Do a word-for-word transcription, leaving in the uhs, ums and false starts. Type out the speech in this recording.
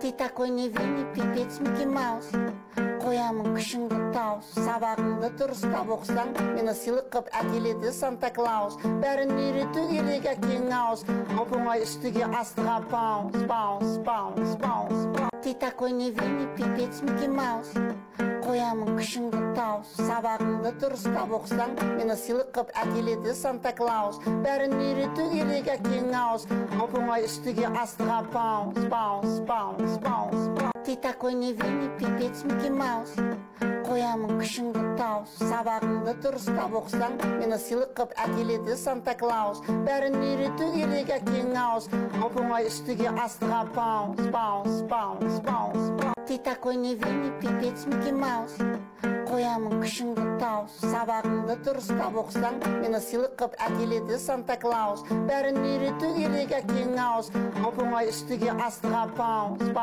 Ты такой невинный, пипец, Микки Маус. Қоямын күшіңді тауыс, сабағыңды дұрыстап оқысаң, мені сыйлық қып әкеледі Санта Клаус. Бәрін үйрету керек әкең ауыз, оп-оңай үстіге астыға баунс, баунс, баунс, баунс. Ты такой невинный, пипец, Микки Маус. Қоямын күшіңді тауыс, сабағыңды дұрыстап оқысаң, мені сыйлық қып әкеледі Санта Клаус. Бәрін үйрету керек әкең ауыз, оп-оңай үстіге астыға баунс, баунс, баунс, баунс. Ты такой невинный, пипец, Микки Маус. Қоямын күшіңді тауыс, сабағыңды дұрыстап оқысаң, мені сыйлық қып әкеледі Санта Клаус. Бәрін үйрету керек әкең ауыз, оп-оңай үстіге астыға баунс, баунс, баунс, баунс. Ты такой невинный, пипец, Микки Маус. Қоямын күшіңді тауыс, сабағыңды дұрыстап оқысаң, мені сыйлық қып әкеледі Санта Клаус. Бәрін үйрету керек әкең ауыз, оп-оңай үстіге астыға баунс.